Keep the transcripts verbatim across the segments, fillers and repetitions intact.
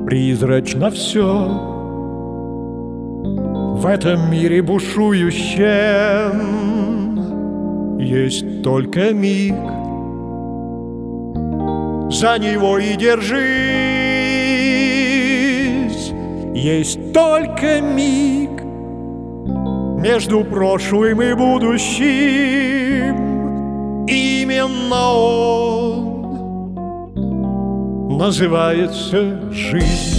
Призрачно все в этом мире бушующем. Есть только миг, за него и держись. Есть только миг между прошлым и будущим. Именно он называется жизнь.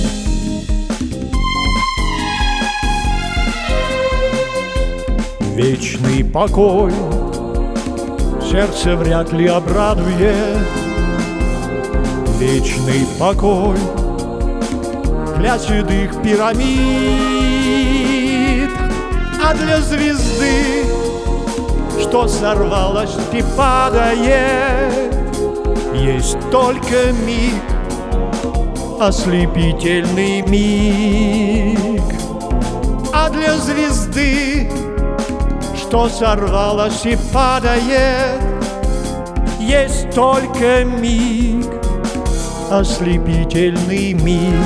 Вечный покой сердце вряд ли обрадует. Вечный покой для седых пирамид, а для звезды, что сорвалась и падает, есть только миг, ослепительный миг. А для звезды, что сорвалась и падает, есть только миг, ослепительный миг.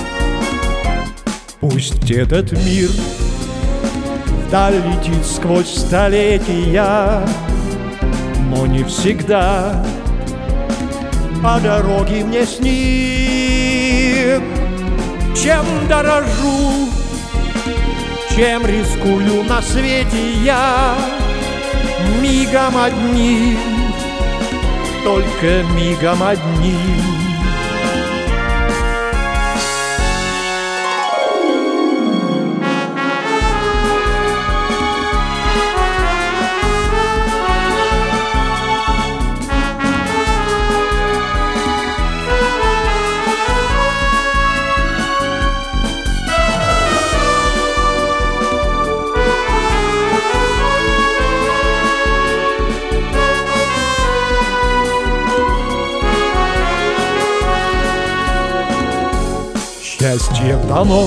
Пусть этот мир вдаль летит сквозь столетия, но не всегда по дороге мне с ним. Чем дорожу, чем рискую на свете я, мигом одним, только мигом одним. Счастье дано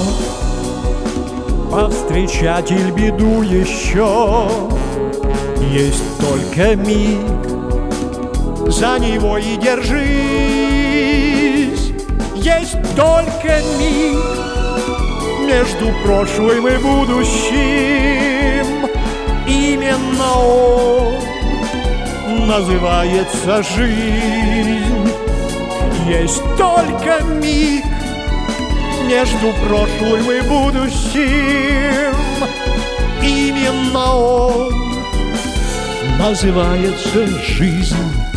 повстречать или беду еще. Есть только миг, за него и держись. Есть только миг между прошлым и будущим. Именно он называется жизнь. Есть только миг между прошлым и будущим. Именно он называется жизнь.